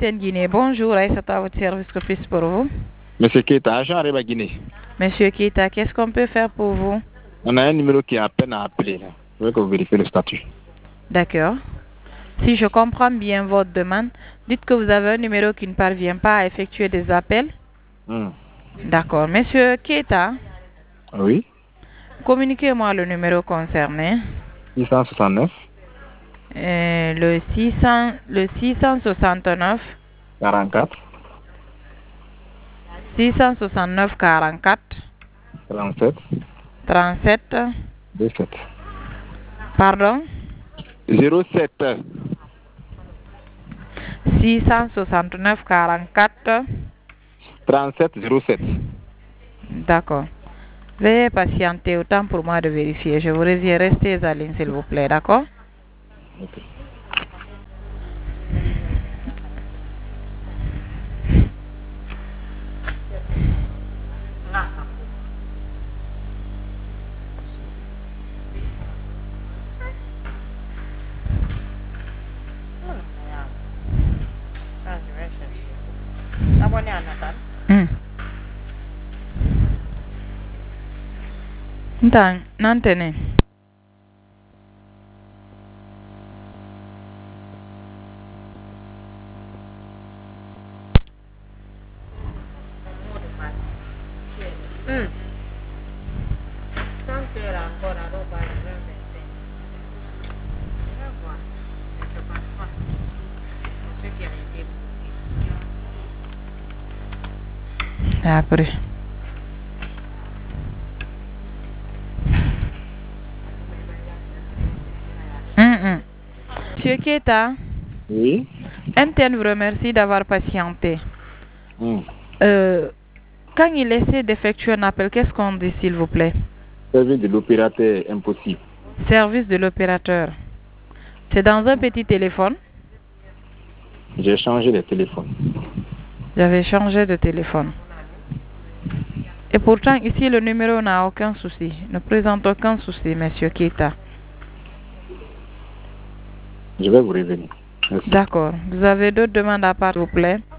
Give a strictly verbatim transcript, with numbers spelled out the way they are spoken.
N Guinée. Bonjour, Aïssata, à votre service, que puis pour vous? Monsieur Keita, agent Areba Guinée. Monsieur Keita, qu'est-ce qu'on peut faire pour vous? On a un numéro qui est à peine à appeler. Là. Je veux que vous vérifiez le statut. D'accord. Si je comprends bien votre demande, dites que vous avez un numéro qui ne parvient pas à effectuer des appels. Hmm. D'accord. Monsieur Keita, Oui. communiquez-moi le numéro concerné. six cent soixante-neuf. Euh, le six cents, le six cent soixante-neuf. quarante-quatre. six cent soixante-neuf quarante-quatre. trente-sept. trente-sept. dix-sept. Pardon? zéro sept. six cent soixante-neuf quarante-quatre. trente-sept zéro sept. D'accord. Veuillez patienter autant pour moi de vérifier. Je vous reviens. Restez en ligne, s'il vous plaît. D'accord? Okay. Hmm. Ntan, nantene. Mm. Stasera ancora roba veramente. Guarda, che fa qua. Non so che hai tempo. Après. Hmm, hmm. Monsieur Keita, Oui. M T N vous remercie d'avoir patienté. Hmm. Euh, quand il essaie d'effectuer un appel, qu'est-ce qu'on dit, s'il vous plaît? Service de l'opérateur impossible. Service de l'opérateur. C'est dans un petit téléphone? J'ai changé de téléphone. J'avais changé de téléphone. Et pourtant, ici, le numéro n'a aucun souci. Ne présente aucun souci, monsieur Keita. Je vais vous revenir. Merci. D'accord. Vous avez d'autres demandes à part, s'il vous plaît?